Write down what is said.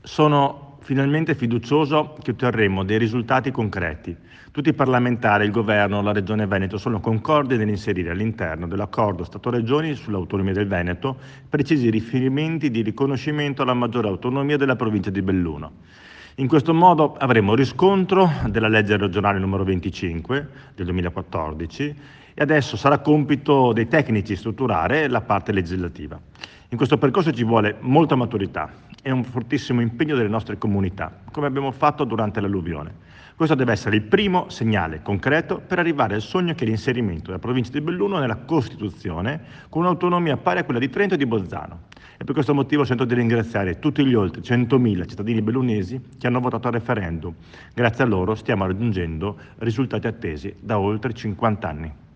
Sono finalmente fiducioso che otterremo dei risultati concreti. Tutti i parlamentari, il Governo, la Regione Veneto sono concordi nell'inserire all'interno dell'accordo Stato-Regioni sull'autonomia del Veneto precisi riferimenti di riconoscimento alla maggiore autonomia della provincia di Belluno. In questo modo avremo riscontro della legge regionale numero 25 del 2014 e adesso sarà compito dei tecnici strutturare la parte legislativa. In questo percorso ci vuole molta maturità e un fortissimo impegno delle nostre comunità, come abbiamo fatto durante l'alluvione. Questo deve essere il primo segnale concreto per arrivare al sogno che è l'inserimento della provincia di Belluno nella Costituzione con un'autonomia pari a quella di Trento e di Bolzano. E per questo motivo sento di ringraziare tutti gli oltre 100.000 cittadini bellunesi che hanno votato al referendum. Grazie a loro stiamo raggiungendo risultati attesi da oltre 50 anni.